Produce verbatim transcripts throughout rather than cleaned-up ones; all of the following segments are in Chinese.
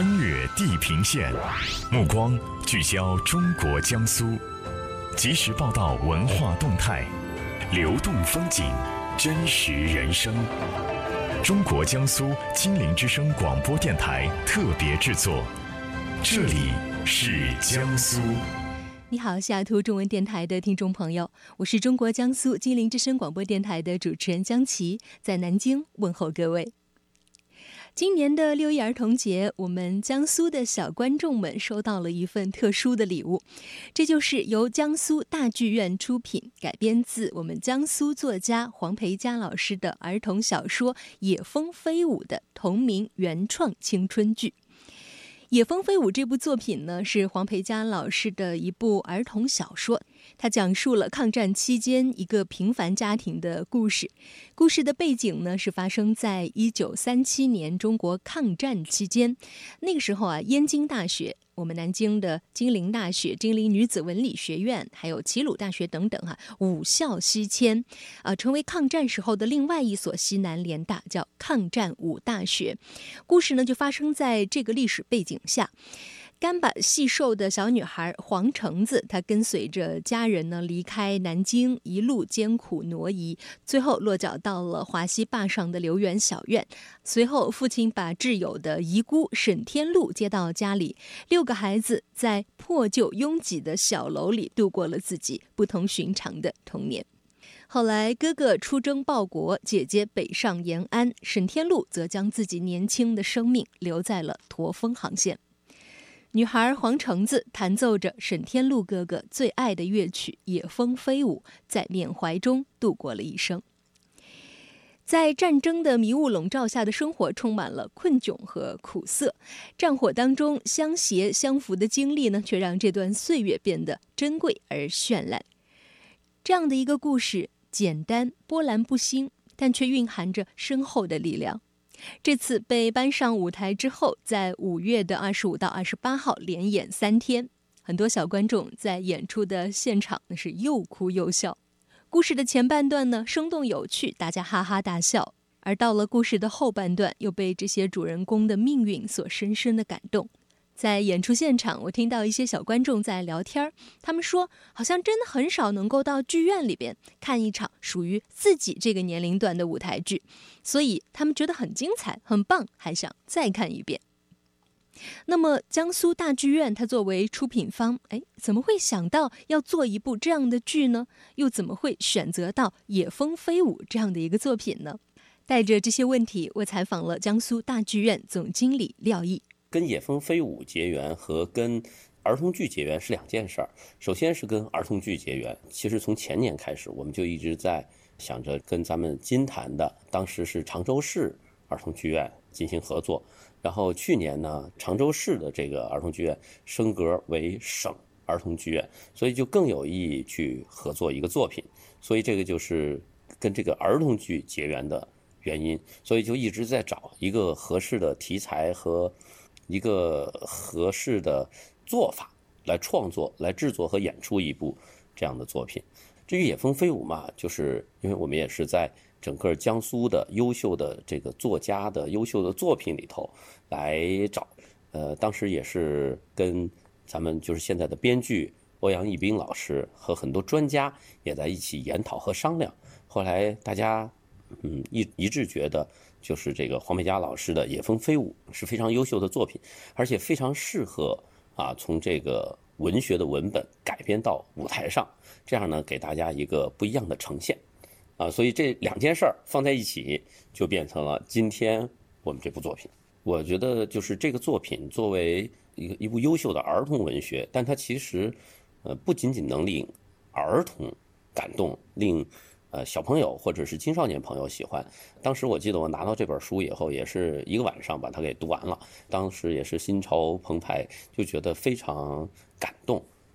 穿越地平线，目光聚焦中国江苏，及时报道文化动态，流动风景，真实人生。中国江苏金陵之声广播电台特别制作，这里是江苏。 你好，西雅图中文电台的听众朋友，我是中国江苏金陵之声广播电台的主持人江琪，在南京问候各位。今年的六一儿童节，我们江苏的小观众们收到了一份特殊的礼物，这就是由江苏大剧院出品，改编自我们江苏作家黄培佳老师的儿童小说《野蜂飞舞》的同名原创青春剧。《野蜂飞舞》这部作品呢，是黄培佳老师的一部儿童小说，它讲述了抗战期间一个平凡家庭的故事。故事的背景呢，是发生在一九三七年中国抗战期间。那个时候啊，燕京大学、我们南京的金陵大学、金陵女子文理学院，还有齐鲁大学等等哈、啊，五校西迁，啊，成为抗战时候的另外一所西南联大，叫抗战五大学。故事呢，就发生在这个历史背景下。干巴细瘦的小女孩黄橙子，她跟随着家人呢离开南京，一路艰苦挪移，最后落脚到了华西坝上的留园小院。随后父亲把挚友的姨姑沈天禄接到家里，六个孩子在破旧拥挤的小楼里度过了自己不同寻常的童年。后来哥哥出征报国，姐姐北上延安，沈天禄则将自己年轻的生命留在了驼峰航线。女孩黄橙子弹奏着沈天禄哥哥最爱的乐曲《野蜂飞舞》，在缅怀中度过了一生。在战争的迷雾笼罩下的生活充满了困窘和苦涩，战火当中相携相扶的经历呢，却让这段岁月变得珍贵而绚烂。这样的一个故事，简单波澜不兴，但却蕴含着深厚的力量。这次被搬上舞台之后，在五月的二十五到二十八号连演三天，很多小观众在演出的现场是又哭又笑。故事的前半段呢，生动有趣，大家哈哈大笑，而到了故事的后半段，又被这些主人公的命运所深深的感动。在演出现场，我听到一些小观众在聊天，他们说好像真的很少能够到剧院里边看一场属于自己这个年龄段的舞台剧，所以他们觉得很精彩很棒，还想再看一遍。那么江苏大剧院它作为出品方，哎，怎么会想到要做一部这样的剧呢？又怎么会选择到《野蜂飞舞》这样的一个作品呢？带着这些问题，我采访了江苏大剧院总经理廖毅。 跟野蜂飞舞结缘和跟儿童剧结缘是两件事儿。首先是跟儿童剧结缘，其实从前年开始，我们就一直在想着跟咱们金坛的，当时是常州市儿童剧院进行合作。然后去年呢，常州市的这个儿童剧院升格为省儿童剧院，所以就更有意义去合作一个作品。所以这个就是跟这个儿童剧结缘的原因，所以就一直在找一个合适的题材和一个合适的做法来创作、来制作和演出一部这样的作品。至于《野蜂飞舞》嘛，就是因为我们也是在整个江苏的优秀的这个作家的优秀的作品里头来找，呃，当时也是跟咱们就是现在的编剧欧阳一斌老师和很多专家也在一起研讨和商量。后来大家嗯一一致觉得，就是这个黄培佳老师的《野蜂飞舞》是非常优秀的作品，而且非常适合啊从这个文学的文本改编到舞台上，这样呢给大家一个不一样的呈现啊。所以这两件事儿放在一起，就变成了今天我们这部作品。我觉得就是这个作品作为一个一部优秀的儿童文学，但它其实呃不仅仅能令儿童感动，令呃，小朋友或者是青少年朋友喜欢。当时我记得我拿到这本书以后，也是一个晚上把它给读完了。当时也是心潮澎湃，就觉得非常感动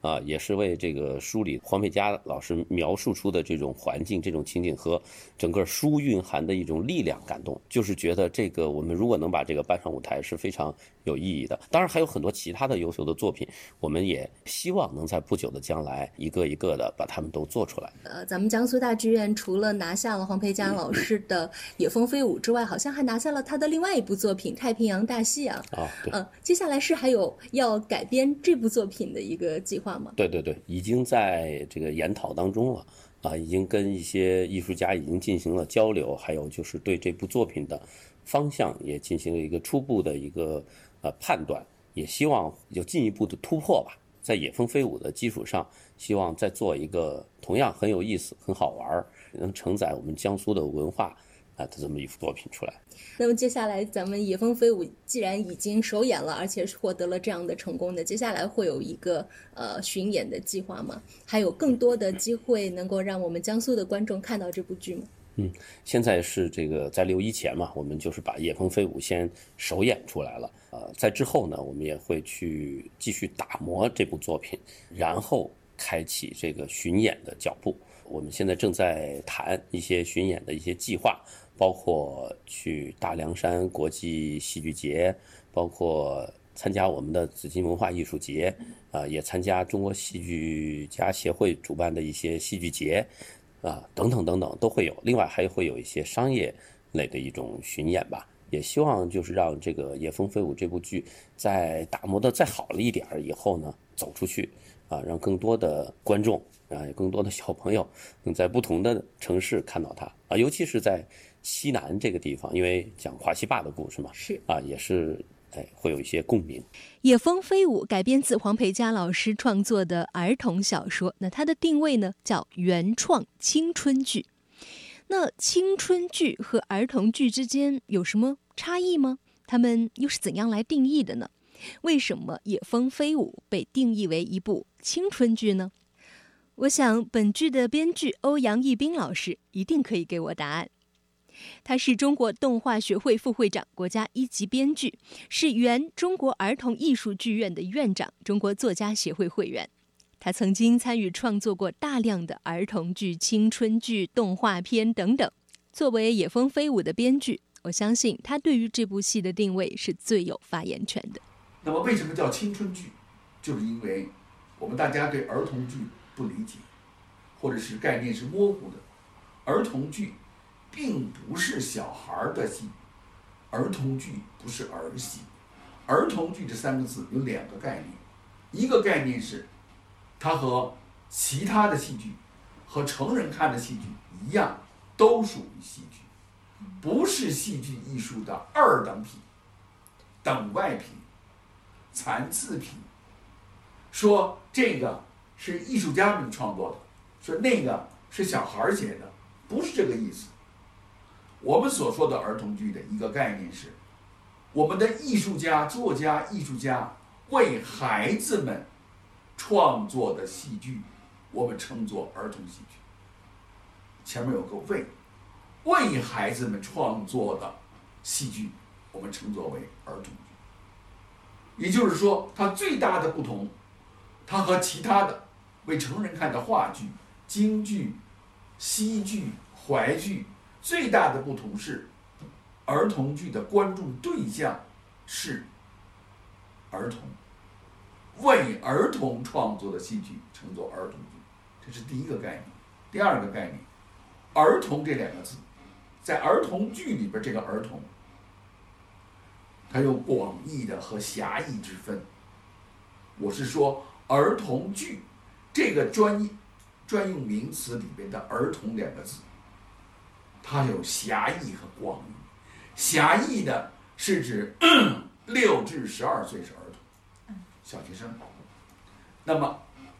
啊，也是为这个书里黄佩佳老师描述出的这种环境、这种情景和整个书蕴含的一种力量感动，就是觉得这个我们如果能把这个搬上舞台是非常有意义的。当然还有很多其他的优秀的作品，我们也希望能在不久的将来一个一个的把它们都做出来。 呃，咱们江苏大剧院除了拿下了黄佩佳老师的《野蜂飞舞》之外，好像还拿下了他的另外一部作品《太平洋大戏》啊。 啊，对。 嗯、呃，接下来是还有要改编这部作品的一个计划吗？ 对对对，已经在这个研讨当中了啊，已经跟一些艺术家已经进行了交流，还有就是对这部作品的方向也进行了一个初步的一个呃判断，也希望有进一步的突破吧。在野蜂飞舞的基础上，希望再做一个同样很有意思、很好玩、能承载我们江苏的文化啊的这么一幅作品出来。 那么接下来咱们野蜂飞舞既然已经首演了，而且是获得了这样的成功的，接下来会有一个呃巡演的计划吗？还有更多的机会能够让我们江苏的观众看到这部剧吗？ 嗯，现在是这个在六一前嘛，我们就是把野蜂飞舞先首演出来了。呃，在之后呢，我们也会去继续打磨这部作品，然后开启这个巡演的脚步。我们现在正在谈一些巡演的一些计划，包括去大凉山国际戏剧节，包括参加我们的紫金文化艺术节，啊、呃，也参加中国戏剧家协会主办的一些戏剧节，啊、呃，等等等等都会有。另外还会有一些商业类的一种巡演吧，也希望就是让这个《野蜂飞舞》这部剧在打磨的再好了一点以后呢，走出去啊，让更多的观众啊，更多的小朋友能在不同的城市看到它啊，尤其是在西南这个地方，因为讲华西坝的故事嘛， 是啊，也是哎会有一些共鸣。 野蜂飞舞改编自黄佩佳老师创作的儿童小说，那它的定位呢叫原创青春剧。那青春剧和儿童剧之间有什么差异吗？它们又是怎样来定义的呢？为什么《野蜂飞舞》被定义为一部青春剧呢？我想本剧的编剧欧阳毅斌老师一定可以给我答案。他是中国动画学会副会长、国家一级编剧，是原中国儿童艺术剧院的院长、中国作家协会会员。他曾经参与创作过大量的儿童剧、青春剧、动画片等等。作为《野蜂飞舞》的编剧，我相信他对于这部戏的定位是最有发言权的。 那么为什么叫青春剧？就是因为我们大家对儿童剧不理解，或者是概念是模糊的。儿童剧并不是小孩的戏，儿童剧不是儿戏。儿童剧这三个字有两个概念，一个概念是它和其他的戏剧和成人看的戏剧一样，都属于戏剧，不是戏剧艺术的二等品、等外品、残次品。说这个是艺术家们创作的，说那个是小孩写的，不是这个意思。我们所说的儿童剧的一个概念是，我们的艺术家、作家、艺术家为孩子们创作的戏剧，我们称作儿童戏剧。前面有个为，为孩子们创作的戏剧，我们称作为儿童剧。也就是说，它最大的不同，它和其他的为成人看的话剧、京剧、戏剧、淮剧最大的不同是，儿童剧的观众对象是儿童，为儿童创作的戏剧称作儿童剧，这是第一个概念。第二个概念，儿童这两个字，在儿童剧里边，这个儿童它有广义的和狭义之分。我是说儿童剧这个专专用名词里边的儿童两个字，它有狭义和广义。狭义的是指六至十二岁是儿童，小学生。那么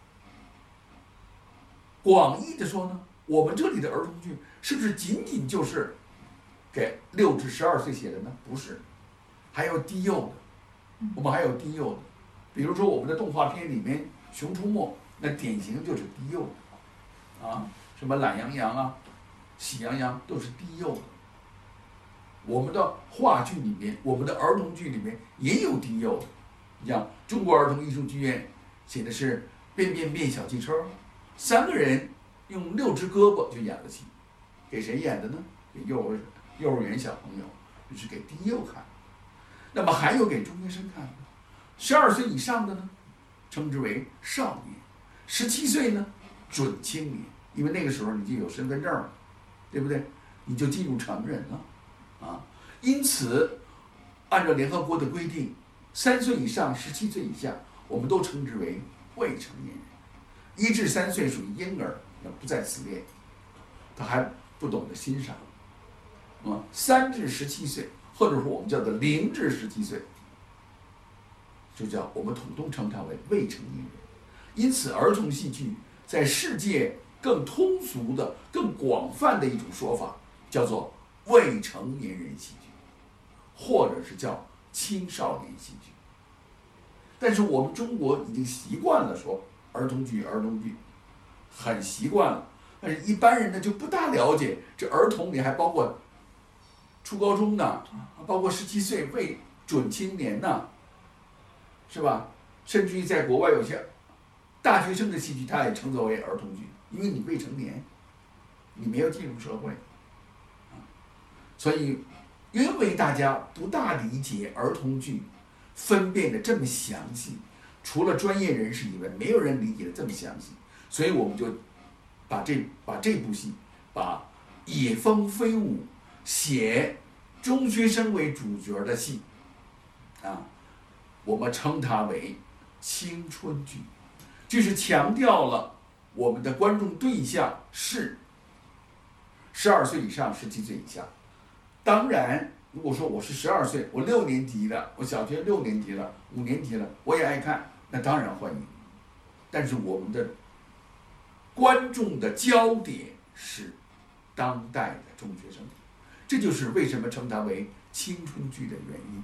广义的说呢，我们这里的儿童剧是不是仅仅就是给六至十二岁写的呢？不是，还有低幼的，我们还有低幼的。比如说我们的动画片里面，《熊出没》那典型就是低幼的，啊，什么懒羊羊啊、喜羊羊都是低幼的。我们的话剧里面，我们的儿童剧里面也有低幼的。你像中国儿童艺术剧院写的是变变变小汽车，三个人用六只胳膊就演了戏，给谁演的呢？给幼儿幼儿园小朋友，就是给低幼看。那么还有给中学生看的，十二岁以上的呢，称之为少年；十七岁呢，准青年，因为那个时候你就有身份证了，对不对？你就进入成人了，啊，因此，按照联合国的规定，三岁以上、十七岁以下，我们都称之为未成年人。一至三岁属于婴儿，那不在此列，他还不懂得欣赏。啊，三至十七岁，或者说我们叫做零至十七岁，就叫我们统统称它为未成年人。因此，儿童戏剧在世界更通俗的、更广泛的一种说法，叫做未成年人戏剧，或者是叫青少年戏剧。但是我们中国已经习惯了说儿童剧，儿童剧，很习惯了。但是一般人呢就不大了解，这儿童里还包括初高中呢，包括十七岁未准青年呢，是吧？甚至于在国外有些大学生的戏剧，它也称作为儿童剧，因为你未成年，你没有进入社会，所以因为大家不大理解儿童剧分辨的这么详细，除了专业人士以外，没有人理解的这么详细，所以我们就把这把这部戏，把野蜂飞舞写中学生为主角的戏，啊，我们称它为青春剧，就是强调了我们的观众对象是十二岁以上、十七岁以下。当然，如果说我是十二岁，我六年级的，我小学六年级了、五年级了，我也爱看，那当然欢迎。但是我们的观众的焦点是当代的中学生，这就是为什么称它为青春剧的原因。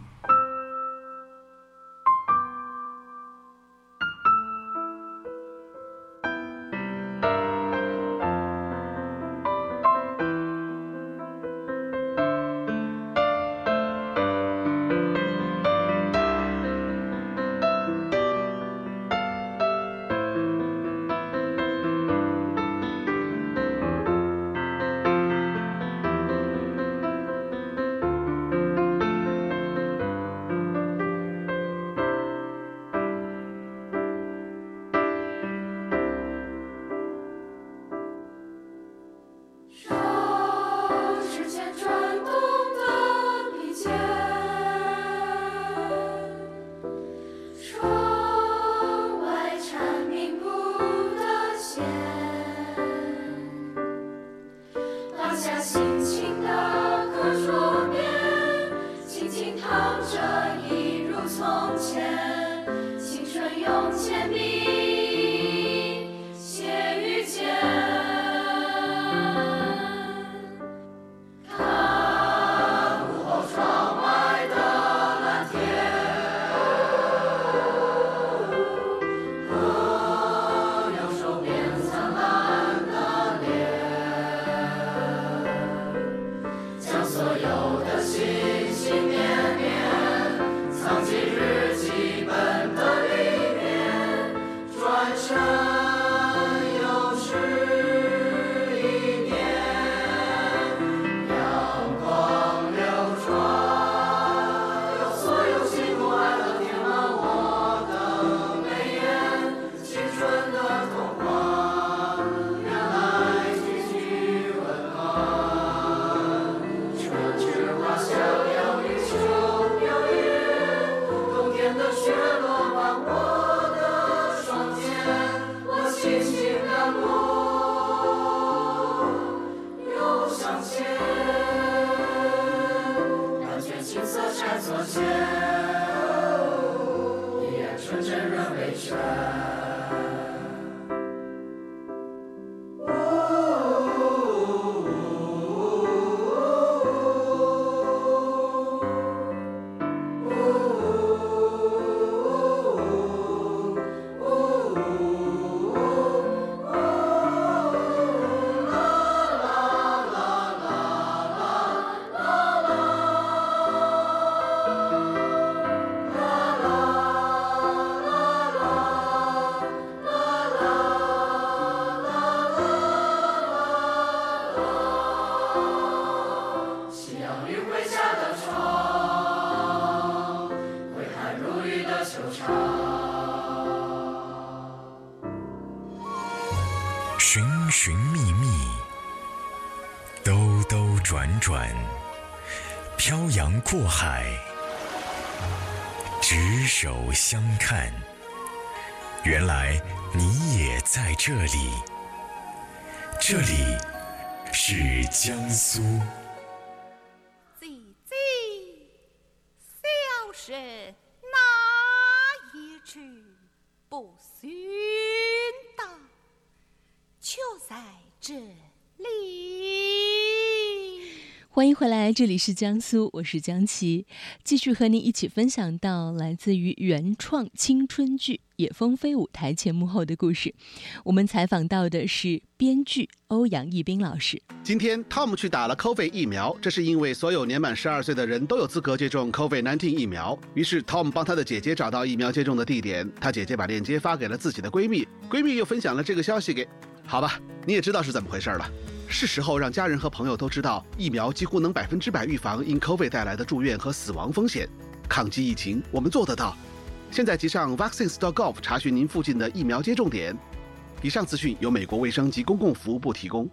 的球场。 寻寻觅觅，兜兜转转，漂洋过海，执手相看。原来你也在这里，这里是江苏。 姐姐，小生哪一句不寻到，就在这里。 欢迎回来，这里是江苏，我是江琪，继续和您一起分享到来自于原创青春剧《野蜂飞舞》台前幕后的故事。我们采访到的是编剧欧阳毅斌老师。 今天 Tom 去打了 COVID 疫苗，这是因为所有年满十二岁的人都有资格接种 COVID 十九 疫苗。于是 Tom 帮他的姐姐找到疫苗接种的地点，他姐姐把链接发给了自己的闺蜜，闺蜜又分享了这个消息给……好吧，你也知道是怎么回事了。是时候让家人和朋友都知道，疫苗几乎能百分之百预防因 COVID 带来的住院和死亡风险。抗击疫情，我们做得到。现在即上 vaccines dot gov 查询您附近的疫苗接种点。以上资讯由美国卫生及公共服务部提供。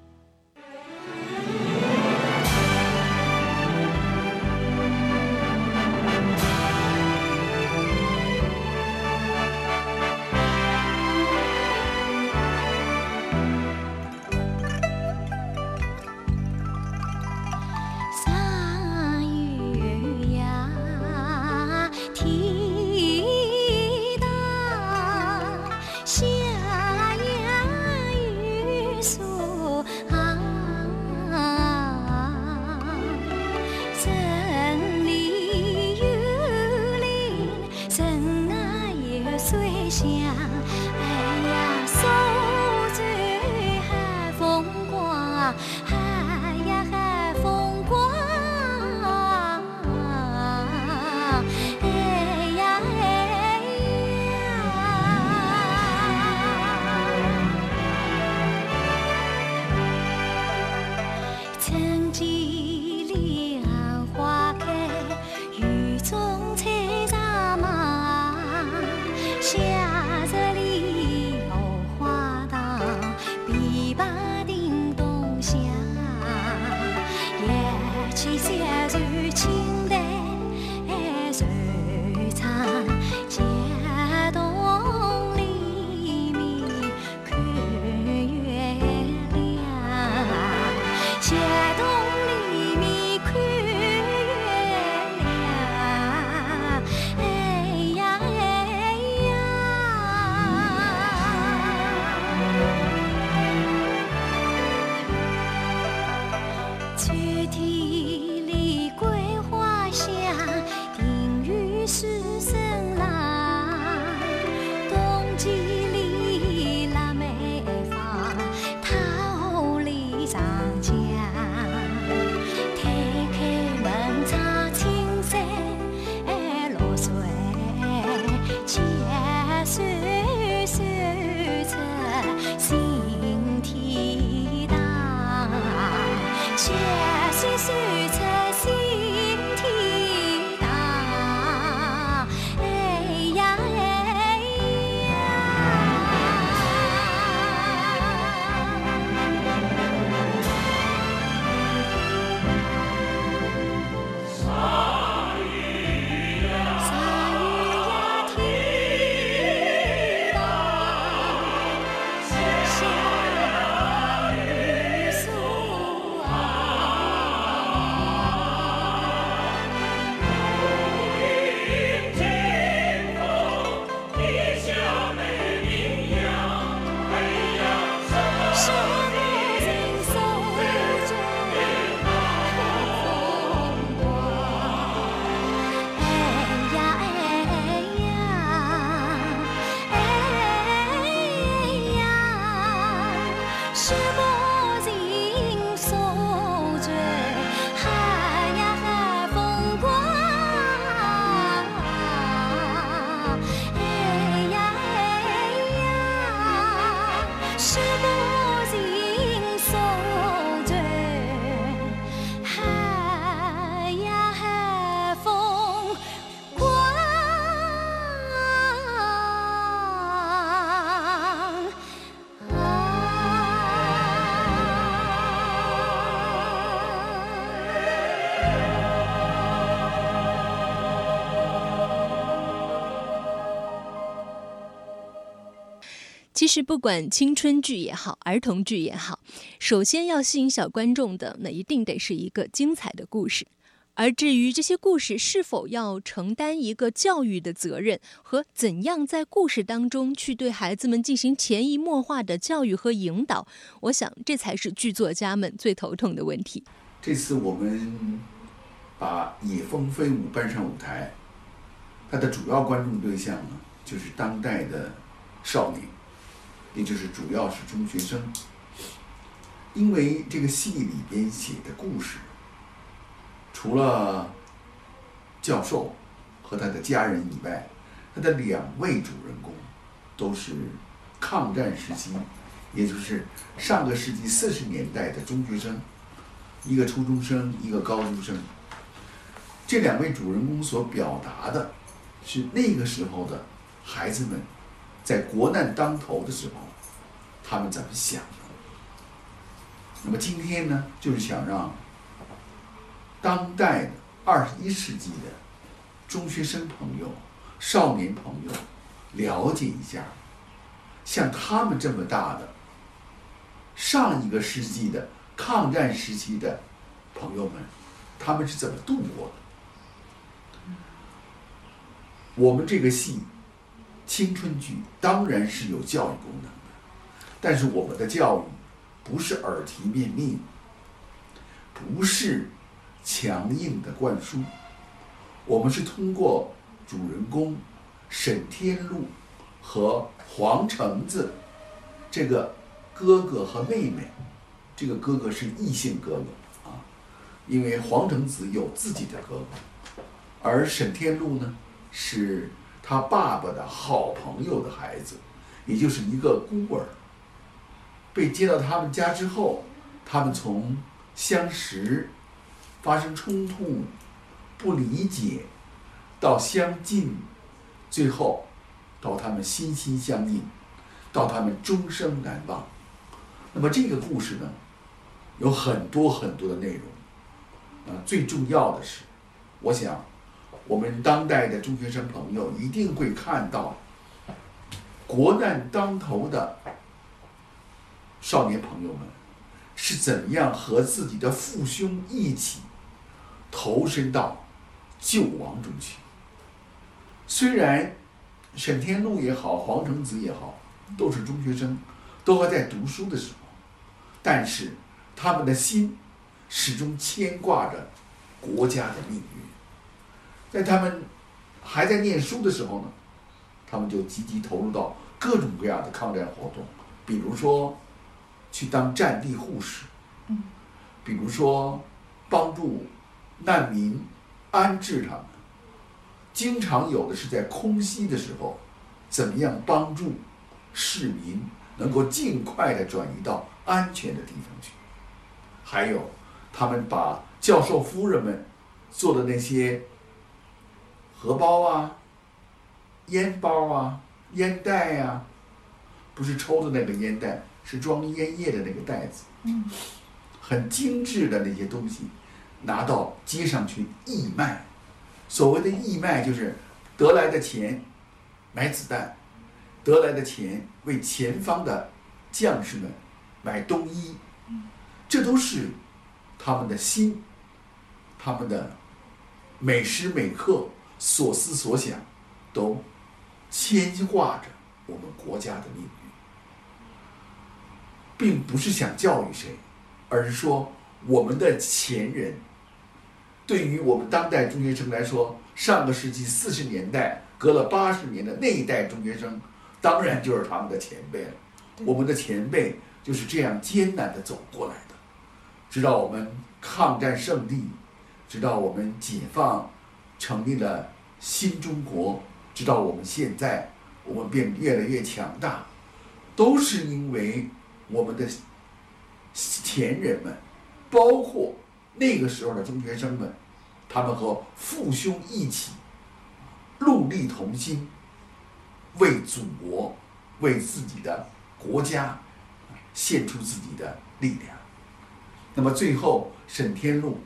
其实不管青春剧也好，儿童剧也好，首先要吸引小观众的，那一定得是一个精彩的故事。而至于这些故事是否要承担一个教育的责任，和怎样在故事当中去对孩子们进行潜移默化的教育和引导，我想这才是剧作家们最头痛的问题。 这次我们把《野蜂飞舞》搬上舞台，它的主要观众对象呢，就是当代的少年，也就是主要是中学生。因为这个戏里边写的故事，除了教授和他的家人以外，他的两位主人公都是抗战时期，也就是上个世纪四十年代的中学生，一个初中生，一个高中生。这两位主人公所表达的是那个时候的孩子们在国难当头的时候，他们怎么想的。那么今天呢，就是想让当代的二十一世纪的中学生朋友、少年朋友了解一下，像他们这么大的上一个世纪的抗战时期的朋友们，他们是怎么度过的。我们这个戏青春剧当然是有教育功能的，但是我们的教育不是耳提面命，不是强硬的灌输，我们是通过主人公沈天禄和黄橙子这个哥哥和妹妹，这个哥哥是异性哥哥啊，因为黄橙子有自己的哥哥，而沈天禄呢是他爸爸的好朋友的孩子，也就是一个孤儿。被接到他们家之后，他们从相识、发生冲突、不理解，到相近，最后到他们心心相印，到他们终生难忘。那么这个故事呢，有很多很多的内容，啊，最重要的是，我想我们当代的中学生朋友一定会看到，国难当头的少年朋友们是怎么样和自己的父兄一起投身到救亡中去。虽然沈天禄也好，黄橙子也好，都是中学生，都还在读书的时候，但是他们的心始终牵挂着国家的命运。在他们还在念书的时候呢，他们就积极投入到各种各样的抗战活动，比如说去当战地护士， 嗯， 比如说帮助难民安置他们，经常有的是在空袭的时候，怎么样帮助市民能够尽快的转移到安全的地方去。还有他们把教授夫人们做的那些荷包啊、烟包啊、烟袋啊，不是抽的那个烟袋，是装烟叶的那个袋子， 嗯， 很精致的那些东西，拿到街上去义卖。所谓的义卖，就是得来的钱买子弹，得来的钱为前方的将士们买冬衣，这都是他们的心，他们的每时每刻所思所想，都牵挂着我们国家的命运，并不是想教育谁，而是说我们的前人，对于我们当代中学生来说，上个世纪四十年代隔了八十年的那一代中学生，当然就是他们的前辈了。我们的前辈就是这样艰难地走过来的，直到我们抗战胜利，直到我们解放，成立了新中国，直到我们现在，我们变越来越强大，都是因为我们的前人们，包括那个时候的中学生们，他们和父兄一起戮力同心，为祖国，为自己的国家献出自己的力量。那么最后沈天禄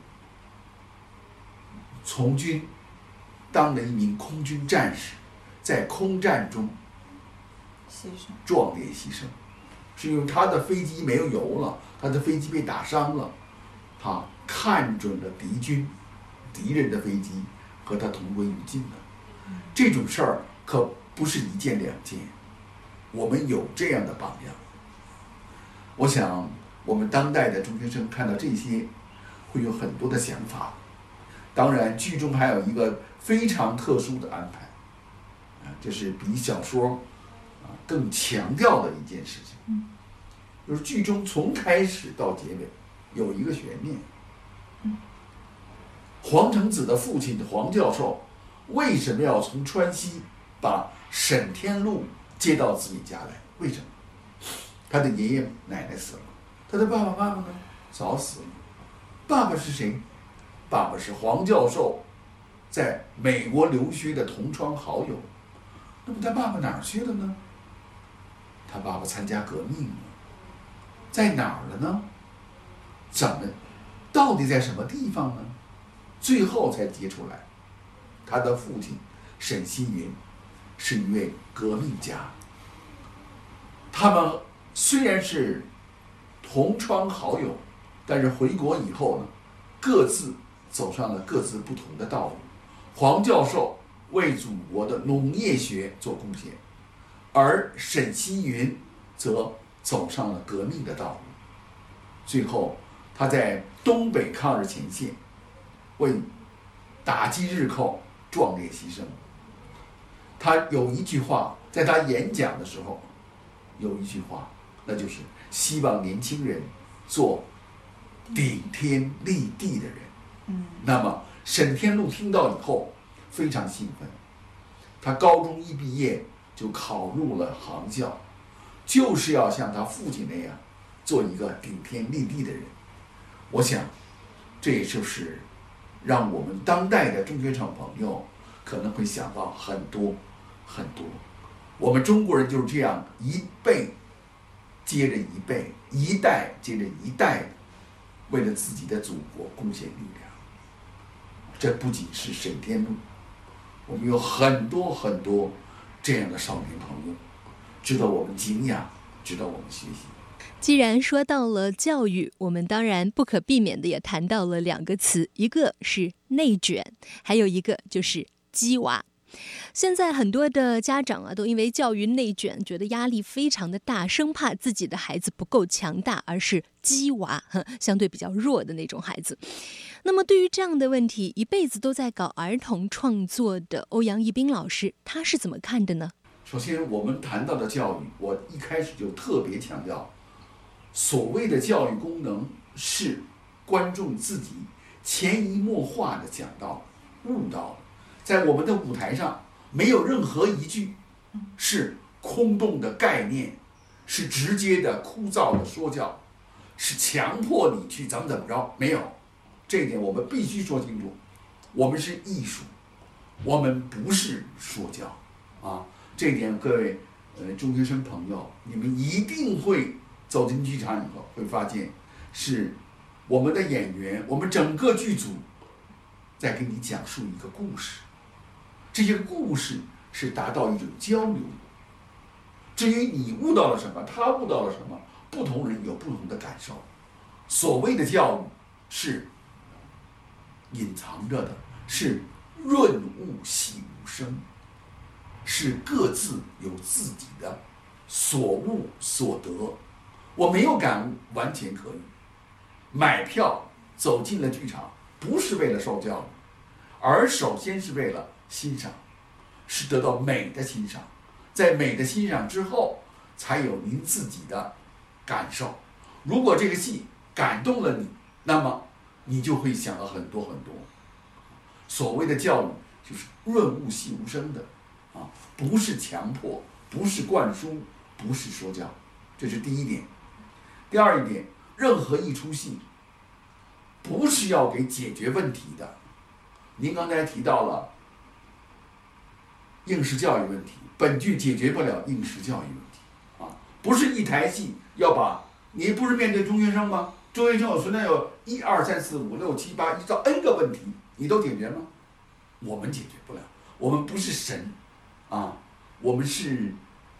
从军，当了一名空军战士，在空战中牺牲， 壮烈牺牲，是因为他的飞机没有油了，他的飞机被打伤了，他看准了敌军、敌人的飞机，和他同归于尽了。这种事儿可不是一件两件，我们有这样的榜样。我想，我们当代的中学生看到这些，会有很多的想法。当然，剧中还有一个非常特殊的安排，啊，这是比小说啊更强调的一件事情。 嗯， 就是剧中从开始到结尾有一个悬念。 嗯， 黄承子的父亲黄教授为什么要从川西把沈天禄接到自己家来？为什么？他的爷爷奶奶死了，他的爸爸妈妈呢？早死了。爸爸是谁？爸爸是黄教授在美国留学的同窗好友。那么他爸爸哪儿去了呢？他爸爸参加革命了，在哪儿了呢？怎么？到底在什么地方呢？最后才揭出来，他的父亲沈锡云是一位革命家。他们虽然是同窗好友，但是回国以后呢，各自走上了各自不同的道路。黄教授为祖国的农业学做贡献，而沈锡云则走上了革命的道路。最后，他在东北抗日前线为打击日寇壮烈牺牲。他有一句话，在他演讲的时候有一句话，那就是希望年轻人做顶天立地的人。 嗯， 那么沈天禄听到以后非常兴奋，他高中一毕业就考入了航校，就是要像他父亲那样做一个顶天立地的人。我想，这也就是让我们当代的中学生朋友可能会想到很多很多。我们中国人就是这样一辈接着一辈，一代接着一代，为了自己的祖国贡献力量。这不仅是沈天禄，我们有很多很多这样的少年朋友，值得我们敬仰，值得我们学习。 既然说到了教育，我们当然不可避免的也谈到了两个词，一个是内卷，还有一个就是鸡娃。现在很多的家长啊，都因为教育内卷，觉得压力非常的大，生怕自己的孩子不够强大，而是鸡娃，相对比较弱的那种孩子。那么对于这样的问题，一辈子都在搞儿童创作的欧阳一斌老师，他是怎么看的呢？ 首先，我们谈到的教育，我一开始就特别强调，所谓的教育功能是观众自己潜移默化的讲到悟到的。在我们的舞台上，没有任何一句是空洞的概念，是直接的枯燥的说教，是强迫你去怎么怎么着，没有。这一点我们必须说清楚，我们是艺术，我们不是说教啊。这一点各位呃中学生朋友，你们一定会走进剧场以后会发现，是我们的演员，我们整个剧组在给你讲述一个故事。这些故事是达到一种交流。至于你悟到了什么，他悟到了什么，不同人有不同的感受。所谓的教育是隐藏着的，是润物细无声，是各自有自己的所悟所得。我没有感悟，完全可以。买票走进了剧场，不是为了受教育，而首先是为了欣赏，是得到美的欣赏，在美的欣赏之后，才有您自己的感受。如果这个戏感动了你，那么你就会想到很多很多。所谓的教育就是润物细无声的啊，不是强迫，不是灌输，不是说教，这是第一点。第二一点，任何一出戏不是要给解决问题的。您刚才提到了应试教育问题，本剧解决不了应试教育问题啊，不是一台戏要把你不是面对中学生吗？中学生有存在有一二三四五六七八一到 N 个问题，你都解决吗？我们解决不了，我们不是神啊，我们是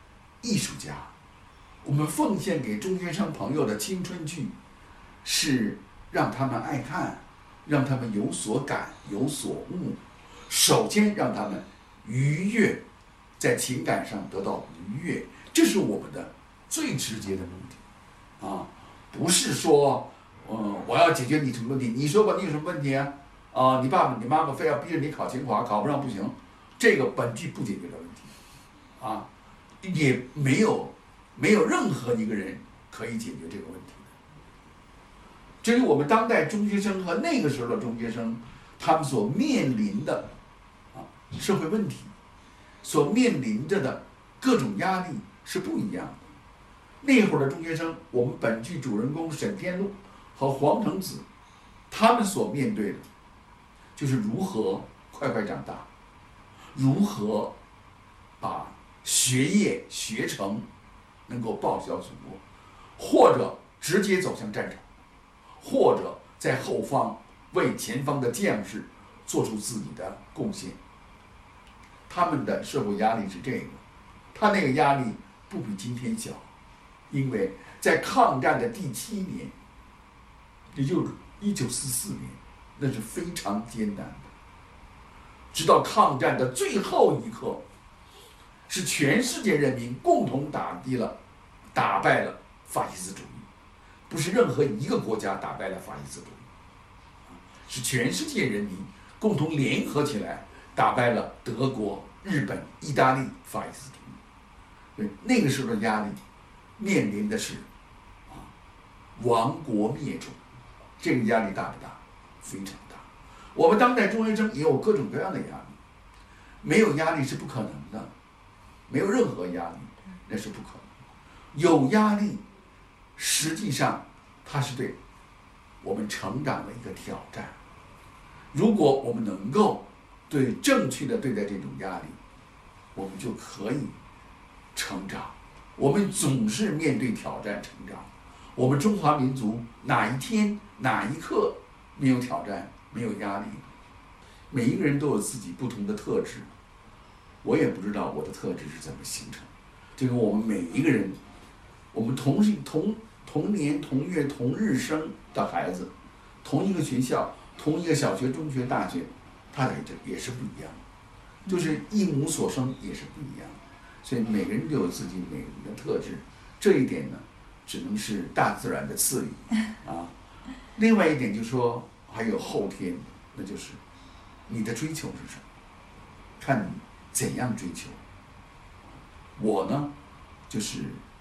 艺术家。我们奉献给中学生朋友的青春剧，是让他们爱看，让他们有所感、有所悟。首先让他们愉悦，在情感上得到愉悦，这是我们的最直接的目的啊，不是说，嗯，我要解决你什么问题？你说吧，你有什么问题啊？啊，你爸爸、你妈妈非要逼着你考清华，考不上不行，这个本剧不解决的问题，啊，也没有没有任何一个人可以解决这个问题的。至于我们当代中学生和那个时候的中学生，他们所面临的啊社会问题，所面临着的各种压力是不一样的。那会儿的中学生，我们本剧主人公沈天禄和黄承子，他们所面对的，就是如何快快长大，如何把学业学成能够报效祖国，或者直接走向战场，或者在后方为前方的将士做出自己的贡献。他们的社会压力是这个，他那个压力不比今天小，因为在抗战的第七年，也就是一九四四年，那是非常艰难的。直到抗战的最后一刻，是全世界人民共同打击了、打败了法西斯主义，不是任何一个国家打败了法西斯主义，是全世界人民共同联合起来打败了德国、日本、意大利法西斯主义。对，那个时候的压力，面临的是啊亡国灭种，这个压力大不大？非常大。我们当代中学生也有各种各样的压力，没有压力是不可能的，没有任何压力那是不可能。有压力，实际上它是对我们成长的一个挑战。如果我们能够对正确的对待这种压力，我们就可以成长。我们总是面对挑战成长。我们中华民族哪一天哪一刻没有挑战，没有压力？每一个人都有自己不同的特质，我也不知道我的特质是怎么形成。这个我们每一个人，我们同同同年同月同日生的孩子，同一个学校，同一个小学、中学、大学，他的也是不一样的，就是一母所生也是不一样的。所以每个人都有自己每个人的特质，这一点呢，只能是大自然的赐予啊。另外一点就是说，还有后天，那就是你的追求是什么，看你怎样追求。我呢，就是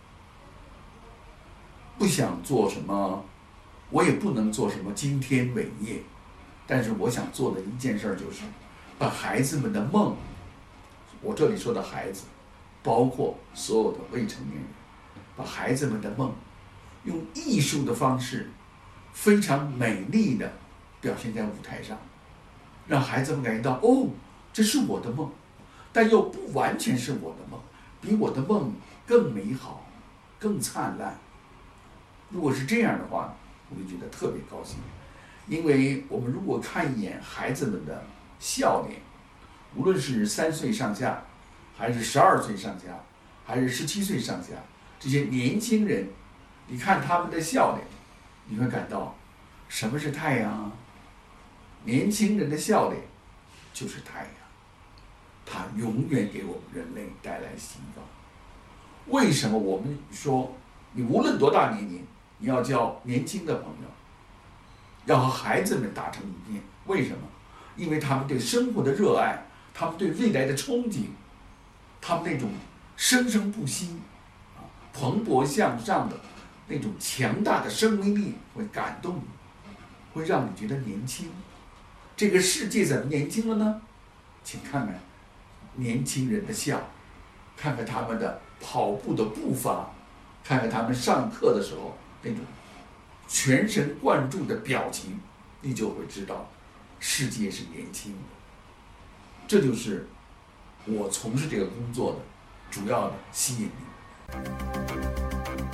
不想做什么，我也不能做什么惊天伟业，但是我想做的一件事就是把孩子们的梦，我这里说的孩子包括所有的未成年人，把孩子们的梦用艺术的方式非常美丽的表现在舞台上，让孩子们感觉到哦，这是我的梦，但又不完全是我的梦，比我的梦更美好，更灿烂。如果是这样的话，我就觉得特别高兴。因为我们如果看一眼孩子们的笑脸，无论是三岁上下，还是十二岁上下，还是十七岁上下，这些年轻人，你看他们的笑脸，你会感到什么是太阳啊？年轻人的笑脸就是太阳，它永远给我们人类带来希望。为什么我们说你无论多大年龄，你要交年轻的朋友，要和孩子们打成一片？为什么？因为他们对生活的热爱，他们对未来的憧憬，他们那种生生不息、啊蓬勃向上的那种强大的生命力会感动你，会让你觉得年轻。这个世界怎么年轻了呢？请看看年轻人的笑，看看他们的跑步的步伐，看看他们上课的时候那种全神贯注的表情，你就会知道世界是年轻的。这就是我从事这个工作的主要的吸引力。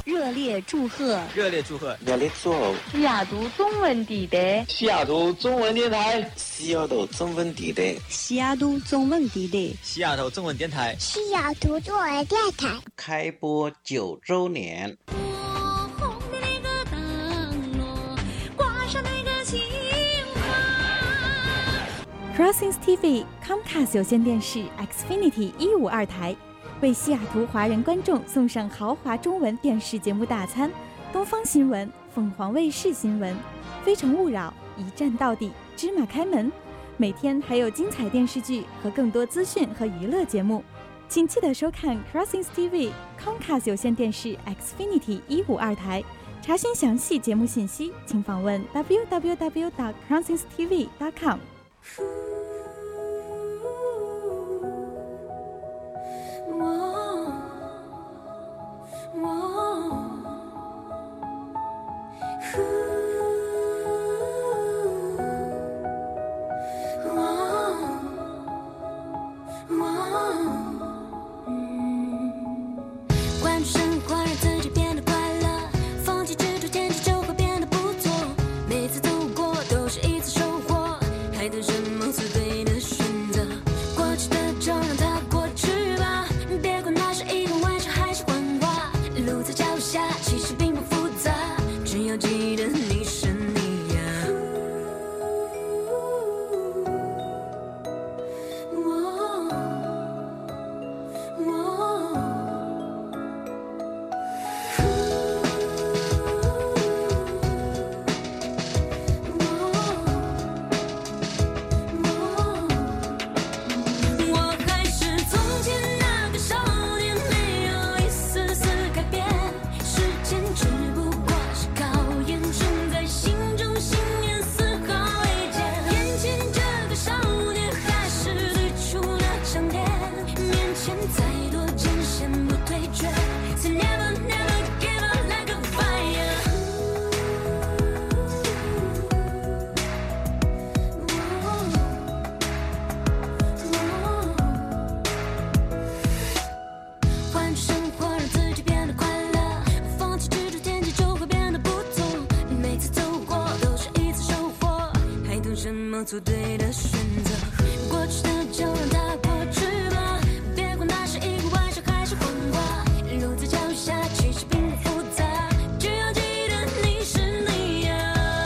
热烈祝贺！ 热烈祝贺！ 热烈祝贺！ 西雅图中文地带， 西雅图中文电台，西雅图中文地带， 西雅图中文地带， 西雅图中文电台， 西雅图中文电台开播九周年。 Crossings T V Comcast 有线电视 Xfinity 一五二台，为西雅图华人观众送上豪华中文电视节目大餐：东方新闻、凤凰卫视新闻、非诚勿扰、一站到底、芝麻开门。每天还有精彩电视剧和更多资讯和娱乐节目，请记得收看 Crossings T V Comcast 有线电视 Xfinity 一五二台。查询详细节目信息，请访问 w w w dot crossings t v dot com。 关注生活，让自己变得快乐，放弃执着，坚持就会变得不错。每次走过都是一次收获，还等什么？做对的选择。过去的就让它过去吧，别管那是一个玩笑还是谎话。路在脚下，其实并不复杂，只要记得你是你呀。做对的选择，过去的就让它过去吧，别管那是一个玩笑还是谎话。路在脚下，其实并不复杂，只要记得你是你呀。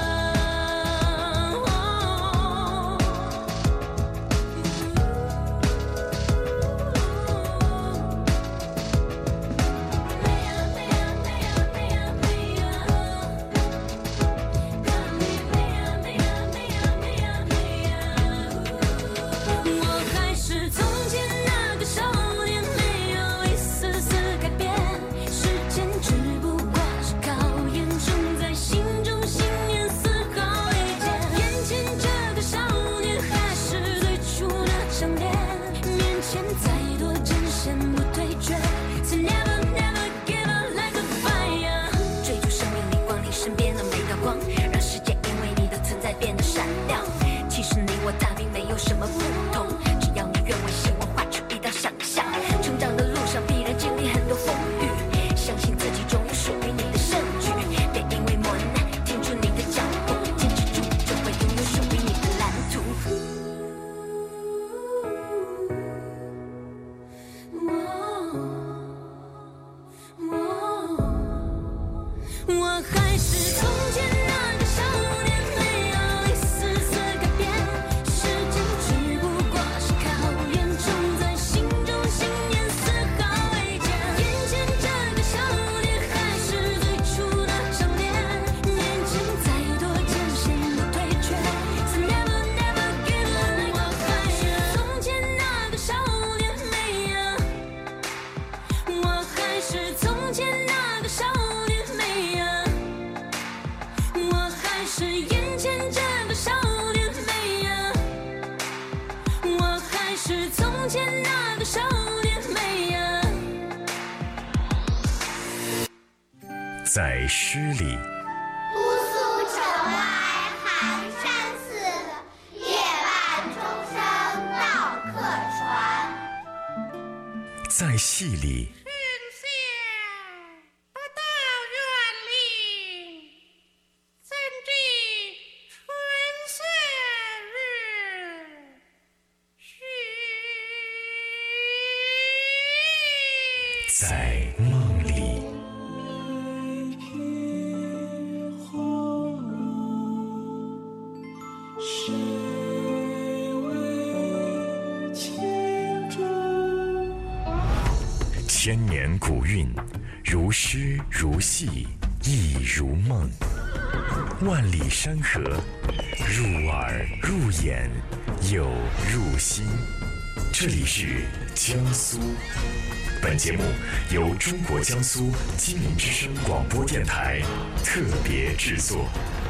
在诗里， 姑苏城外寒山寺，夜半钟声到客船。 在戏里， 春夏不到在梦里。千年古韵，如诗如戏，亦如梦。万里山河，入耳入眼，又入心。这里是江苏。本节目由中国江苏金陵之声广播电台特别制作。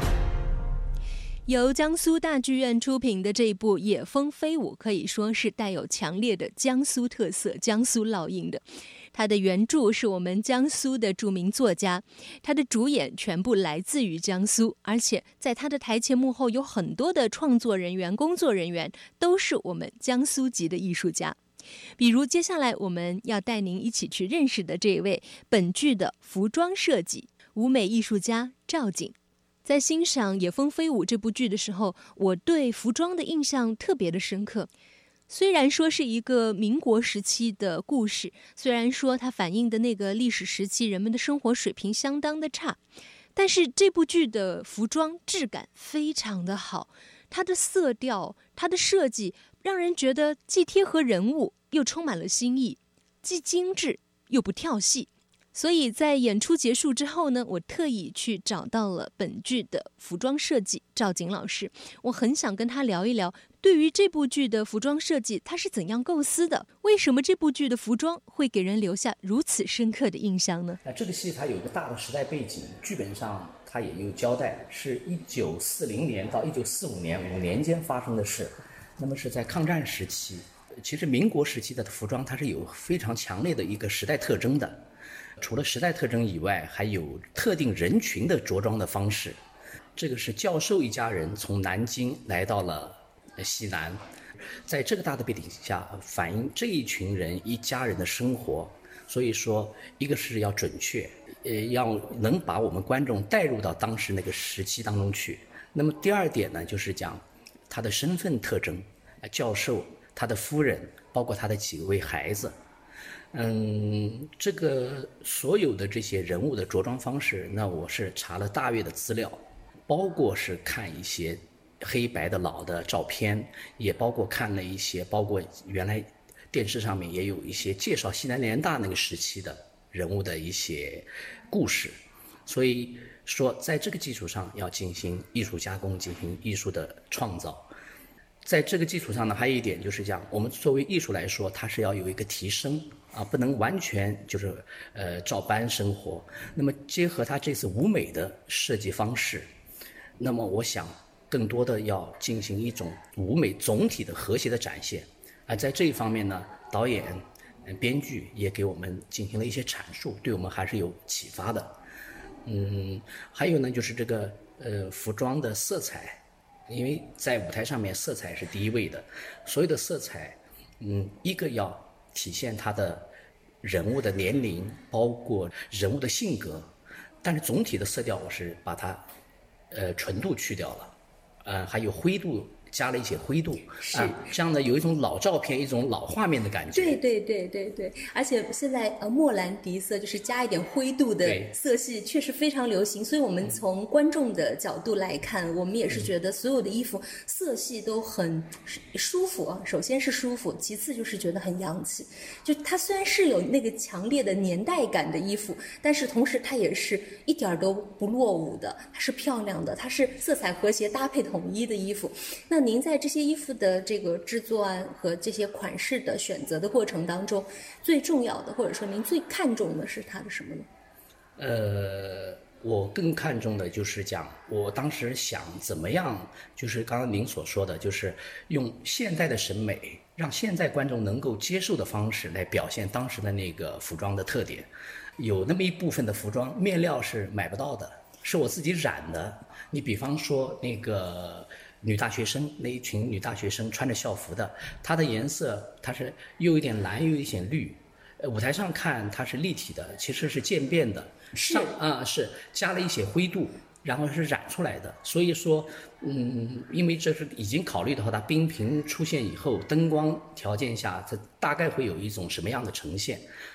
由江苏大剧院出品的这一部《野蜂飞舞》可以说是带有强烈的江苏特色、江苏烙印的。它的原著是我们江苏的著名作家，他的主演全部来自于江苏，而且在他的台前幕后有很多的创作人员、工作人员都是我们江苏籍的艺术家。比如接下来我们要带您一起去认识的这位本剧的服装设计舞美艺术家赵瑾。在欣赏《野蜂飞舞》这部剧的时候，我对服装的印象特别的深刻。虽然说是一个民国时期的故事，虽然说它反映的那个历史时期人们的生活水平相当的差，但是这部剧的服装质感非常的好，它的色调、它的设计让人觉得既贴合人物，又充满了新意，既精致又不跳戏。所以在演出结束之后呢，我特意去找到了本剧的服装设计赵瑾老师，我很想跟他聊一聊对于这部剧的服装设计他是怎样构思的，为什么这部剧的服装会给人留下如此深刻的印象呢？ 那这个戏它有一个大的时代背景，剧本上它也有交代，是一九四零年到一九四五年五年间发生的事。那么是在抗战时期，其实民国时期的服装它是有非常强烈的一个时代特征的。除了时代特征以外，还有特定人群的着装的方式。这个是教授一家人从南京来到了西南，在这个大的背景下，反映这一群人一家人的生活。所以说，一个是要准确，呃，要能把我们观众带入到当时那个时期当中去。那么第二点呢，就是讲他的身份特征，教授、他的夫人，包括他的几位孩子。嗯，这个所有的这些人物的着装方式，那我是查了大约的资料，包括是看一些黑白的老的照片，也包括看了一些，包括原来电视上面也有一些介绍西南联大那个时期的人物的一些故事。所以说，在这个基础上要进行艺术加工，进行艺术的创造。在这个基础上呢，还有一点就是讲，我们作为艺术来说，它是要有一个提升啊，不能完全就是呃照搬生活。那么结合它这次舞美的设计方式，那么我想更多的要进行一种舞美总体的和谐的展现。啊，在这一方面呢，导演、呃、编剧也给我们进行了一些阐述，对我们还是有启发的。嗯，还有呢，就是这个呃服装的色彩。因为在舞台上面色彩是第一位的，所有的色彩，嗯，一个要体现他的人物的年龄，包括人物的性格，但是总体的色调我是把它，呃，纯度去掉了，呃，还有灰度加了一些灰度， 是、 啊、这样呢有一种老照片、一种老画面的感觉。 对对对对对，而且现在呃莫兰迪色就是加一点灰度的色系，确实非常流行。所以我们从观众的角度来看，我们也是觉得所有的衣服色系都很舒服啊。首先是舒服，其次就是觉得很洋气。就它虽然是有那个强烈的年代感的衣服，但是同时它也是一点都不落伍的，它是漂亮的，它是色彩和谐、搭配统一的衣服。那您在这些衣服的这个制作啊和这些款式的选择的过程当中，最重要的或者说您最看重的是它的什么呢？ 呃，我更看重的就是讲，我当时想怎么样，就是刚刚您所说的，就是用现代的审美，让现在观众能够接受的方式来表现当时的那个服装的特点。有那么一部分的服装面料是买不到的，是我自己染的。你比方说那个女大学生，那一群女大学生穿着校服的，它的颜色它是又有点蓝又有一点绿，呃，舞台上看它是立体的，其实是渐变的， 是上啊是加了一些灰度，然后是染出来的。所以说，嗯，因为这是已经考虑到它冰屏出现以后，灯光条件下，它大概会有一种什么样的呈现。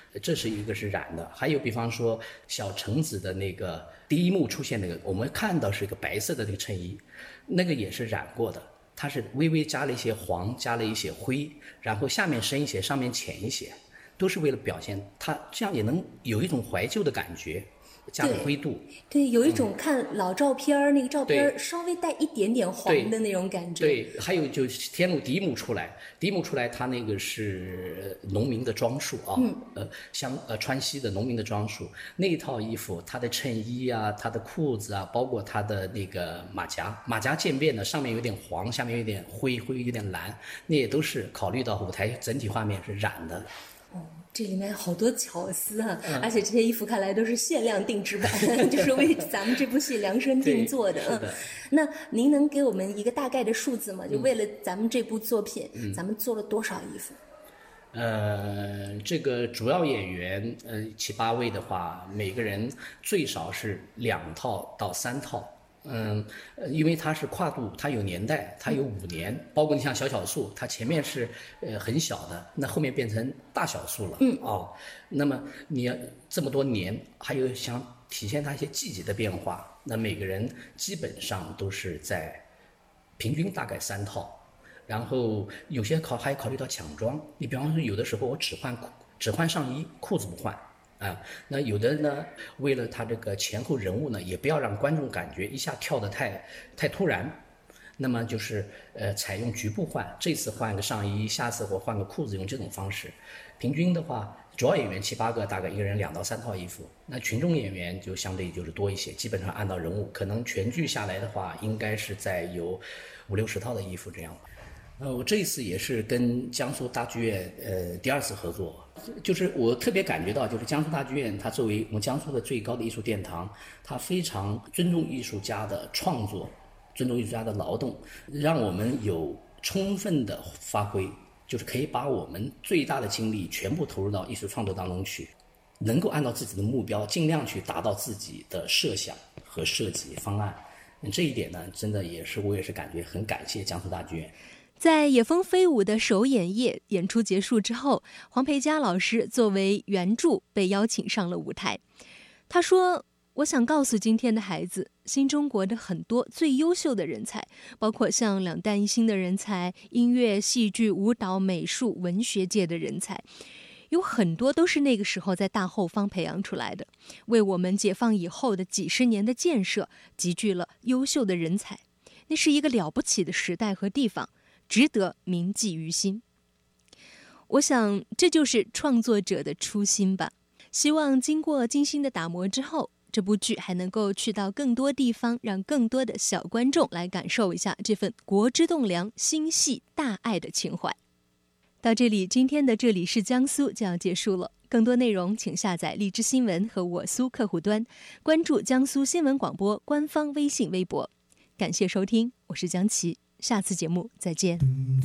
这是一个是染的。还有比方说小橙子的那个第一幕出现那个，我们看到是一个白色的那个衬衣，那个也是染过的，它是微微加了一些黄，加了一些灰，然后下面深一些，上面浅一些，都是为了表现它，这样也能有一种怀旧的感觉，加了灰度。 对，有一种看老照片、嗯、那个照片稍微带一点点黄的那种感觉。 对，对还有就天路第一幕出来，第一幕出来，它那个是农民的装束啊，嗯、呃，像呃川西的农民的装束，那一套衣服，它的衬衣啊，它的裤子啊，包括它的那个马甲，马甲渐变的，上面有点黄，下面有点灰，灰有点蓝，那也都是考虑到舞台整体画面是染的。 哦，这里面好多巧思啊、嗯！而且这些衣服看来都是限量定制版，就是为咱们这部戏量身定做的。嗯，那您能给我们一个大概的数字吗？就为了咱们这部作品，嗯、咱们做了多少衣服？ 呃，这个主要演员呃七八位的话，每个人最少是两套到三套。嗯，因为它是跨度，它有年代，它有五年，包括你像小小树，它前面是呃很小的，那后面变成大小树了，嗯哦，那么你要这么多年，还有想体现它一些季节的变化，那每个人基本上都是在平均大概三套，然后有些考还考虑到抢装，你比方说有的时候我只换只换上衣，裤子不换。啊，那有的呢，为了他这个前后人物呢，也不要让观众感觉一下跳得太太突然，那么就是呃采用局部换，这次换个上衣，下次我换个裤子，用这种方式。平均的话，主要演员七八个，大概一个人两到三套衣服。那群众演员就相对就是多一些，基本上按照人物，可能全剧下来的话，应该是在有五六十套的衣服这样。呃，我这一次也是跟江苏大剧院呃第二次合作，就是我特别感觉到，就是江苏大剧院它作为我们江苏的最高的艺术殿堂，它非常尊重艺术家的创作，尊重艺术家的劳动，让我们有充分的发挥，就是可以把我们最大的精力全部投入到艺术创作当中去，能够按照自己的目标尽量去达到自己的设想和设计方案。这一点呢，真的也是我也是感觉很感谢江苏大剧院。 在《野蜂飞舞》的首演夜演出结束之后，黄培佳老师作为原著被邀请上了舞台。他说：“我想告诉今天的孩子，新中国的很多最优秀的人才，包括像两弹一星的人才，音乐、戏剧、舞蹈、美术、文学界的人才，有很多都是那个时候在大后方培养出来的，为我们解放以后的几十年的建设集聚了优秀的人才。那是一个了不起的时代和地方。”值得铭记于心。我想这就是创作者的初心吧。希望经过精心的打磨之后，这部剧还能够去到更多地方，让更多的小观众来感受一下这份国之栋梁、心系大爱的情怀。到这里，今天的这里是江苏就要结束了。更多内容请下载荔枝新闻和我苏客户端，关注江苏新闻广播官方微信微博。感谢收听，我是江琪。下次节目再见。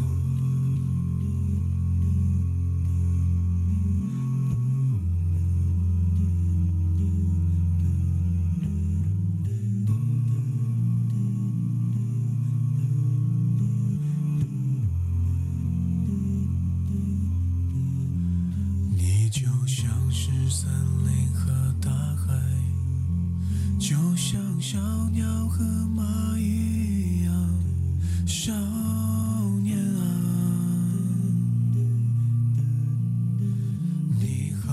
你就像是森林和大海，就像小鸟和蚂蚁一样，少年啊，你好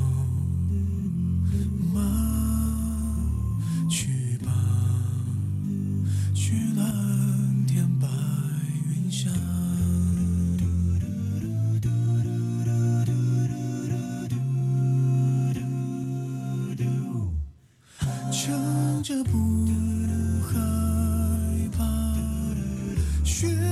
吗？去吧，去蓝天白云下。撑着不害怕，学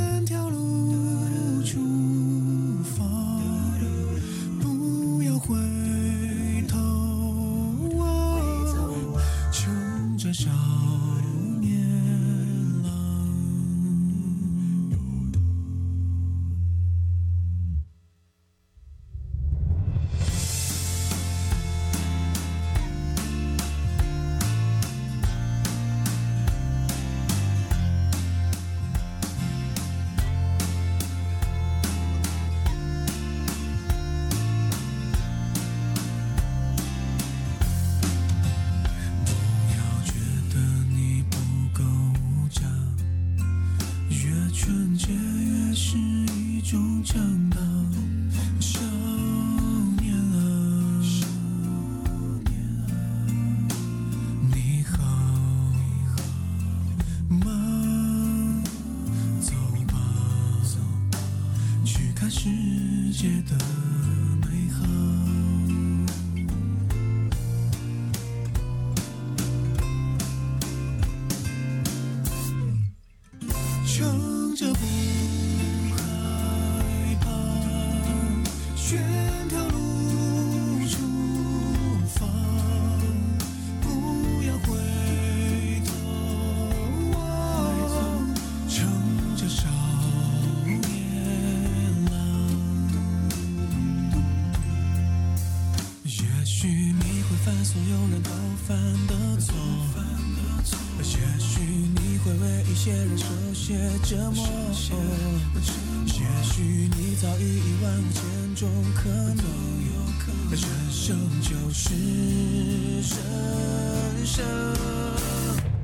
许你会犯所有人都犯的错，也许你会为一些人受些折磨，也许你早已一万五千种可能，人生就是人生。